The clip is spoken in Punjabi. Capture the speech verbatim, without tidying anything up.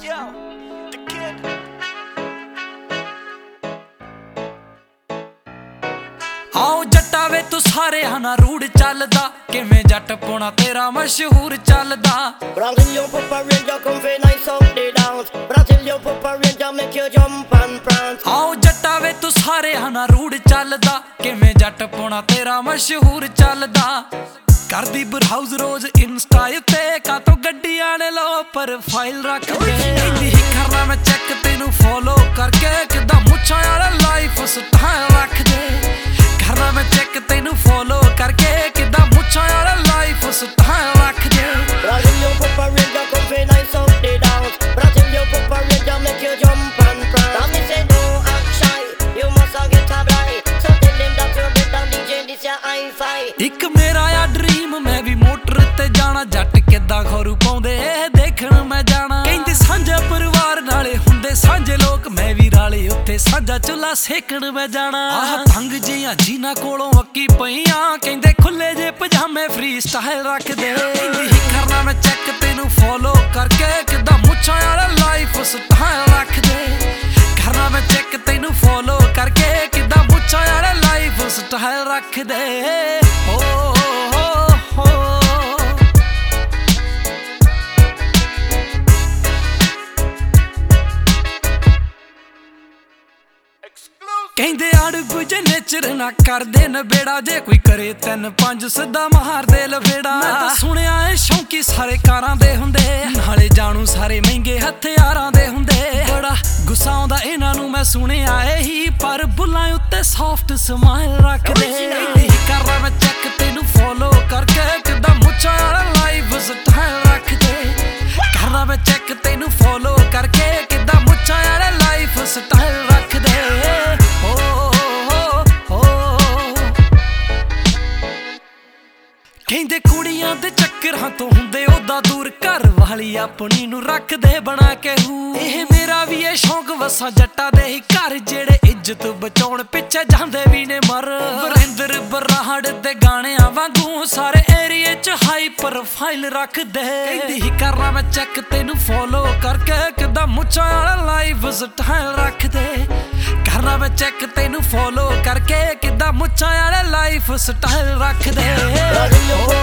Yo, the kid. आओ जट्टा वे तू सारे हना रूढ़ चलदा किवें जट पोना तेरा मशहूर चलदा Brazilian Papa Ranger come fi nice out the dance. Brazilian Papa Ranger make you jump and prance. आओ जट्टा वे तू सारे हना रूढ़ चलदा किवें जट पोना तेरा मशहूर चलदा करदी ब्राउज रोज इंस्टा ते का तो गड्डियां ने लो प्रोफाइल रख दे इंदी ही करना मैं चेक तेनू फॉलो करके किदा मुच्छां वाला लाइफ स्टाइल रख दे करना मैं चेक तेनू फॉलो करके किदा मुच्छां वाला लाइफ स्टाइल रख दे Brazilian Papa Ranger come fi nice out the dance. Brazilian Papa Ranger make you jump and prance. And me say don't act shy, you must get a blind. So tell them that you're better D J, this your hi-fi. ਇੱਕ ਮੇਰਾ ਆ ਡ੍ਰੀਮ ਮੈਂ ਵੀ ਮੋਟਰ ਤੇ ਜਾਣਾ ਜੱਟ ਕਿੱਦਾਂ ਖਰੂ ਪਾਉਂਦੇ ਇਹ ਦੇਖਣ ਮੈਂ ਜਾਣਾ ਕਹਿੰਦੇ ਸਾਂਝਾ ਪਰਿਵਾਰ ਨਾਲੇ ਹੁੰਦੇ ਸਾਂਝੇ ਲੋਕ ਮੈਂ ਵੀ ਰਾਲੇ ਉੱਤੇ ਸਾਂਝਾ ਚੁੱਲਾ ਸੇਕਣ ਮੈਂ ਜਾਣਾ ਆਹ ਤੰਗ ਜੀਆਂ ਜੀਨਾ ਕੋਲੋਂ ਅੱਕੀ ਪਈਆਂ ਕਹਿੰਦੇ ਖੁੱਲੇ ਜੇ ਪਜਾਮੇ ਫ੍ਰੀ ਸਟਾਈਲ ਰੱਖਦੇ ਕਹਿੰਦੀ ਹੀ ਕਰਨਾ ਮੈਂ ਚੈੱਕ ਤੈਨੂੰ ਫੋਲੋ ਕਰਕੇ ਕਿੱਦਾਂ ਮੁੱਛਾਂ ਵਾਲਾ ਲਾਈਫ ਸਟਾਈਲ ਰੱਖਦੇ ਕਰਨਾ ਮੈਂ ਚੈੱਕ ਤੈਨੂੰ ਫੋਲੋ ਕਰਕੇ ਕਿੱਦਾਂ ਮੁੱਛਾਂ ਵਾਲਾ ਲਾਈਫ ਸਟਾਈਲ ਰੱਖਦੇ ਓ ਕਹਿੰਦੇ ਅੜਗੂ ਜੇ ਨੇਚਰ ਨਾ ਕਰਦੇ ਨਬੇੜਾ ਜੇ ਕੋਈ ਕਰੇ ਤਿੰਨ ਪੰਜ ਸਿੱਧਾ ਮਾਰਦੇ ਲਵੇੜਾ ਮੈਂ ਤਾਂ ਸੁਣਿਆ ਏ ਸ਼ੌਂਕੀ ਸਾਰੇ ਕਾਰਾਂ ਦੇ ਹੁੰਦੇ ਨਾਲੇ ਜਾਣੂ ਸਾਰੇ ਮਹਿੰਗੇ ਹਥਿਆਰਾਂ ਦੇ ਹੁੰਦੇ ਬੜਾ ਗੁੱਸਾ ਆਉਂਦਾ ਇਹਨਾਂ ਨੂੰ ਮੈਂ ਸੁਣਿਆ ਇਹੀ ਪਰ ਬੁੱਲਾਂ ਉੱਤੇ ਸੌਫਟ ਸਮਾਈਲ ਰੱਖਦੇ ਇਹੀ ਕਰਨਾ ਮੈਂ ਚੈੱਕ ਤੈਨੂੰ ਫੋਲੋ ਕਰਕੇ ਕਿੱਦਾਂ ਮੁੱਛਾਂ ਵਾਲਾ ਲਾਈਫ ਸਟਾਈਲ ਰੱਖਦੇ ਕਰਨਾ ਮੈਂ ਚੈੱਕ ਤੈਨੂੰ ਫੋਲੋ ਕਰਕੇ ਕਿੱਦਾਂ ਮੁੱਛਾਂ ਵਾਲਾ ਲਾਈਫ ਸਟਾਈਲ ਰੱਖਦੇ ਕਹਿੰਦੇ ਕੁੜੀਆਂ ਦੇ ਚੱਕਰਾਂ ਤੋਂ ਹੁੰਦੇ ਉਹਦਾ ਦੂਰ ਘਰ ਵਾਲੀ ਆਪਣੀ ਨੂੰ ਰੱਖਦੇ ਬਣਾ ਕੇ ਹੂ ਇਹ ਮੇਰਾ ਵੀ ਇਹ ਸ਼ੌਂਕ ਵਸਾ ਜੱਟਾਂ ਦੇ ਹੀ ਘਰ ਜਿਹੜੇ ਇੱਜ਼ਤ ਬਚਾਉਣ ਪਿੱਛੇ ਜਾਂਦੇ ਵੀ ਨੇ ਮਰ ਵਰਿੰਦਰ ਬਰਾੜ ਦੇ ਗਾਣਿਆਂ ਵਾਂਗੂ ਸਾਰੇ ਏਰੀਏ 'ਚ ਹਾਈ ਪ੍ਰੋਫਾਈਲ ਰੱਖਦੇ ਕਹਿੰਦੀ ਹੀ ਕਰਨਾ ਮੈਂ ਚੈੱਕ ਤੈਨੂੰ ਫੋਲੋ ਕਰਕੇ ਕਿੱਦਾਂ ਮੁੱਛਾਂ ਵਾਲਾ ਲਾਈਫ ਸਟਾਈਲ ਰੱਖਦੇ ਕਰਨਾ ਮੈਂ ਚੈੱਕ ਤੈਨੂੰ ਫੋਲੋ ਕਰਕੇ ਕਿੱਦਾਂ ਮੁੱਛਾਂ ਵਾਲਾ ਲਾਈਫ ਸਟਾਈਲ ਰੱਖਦੇ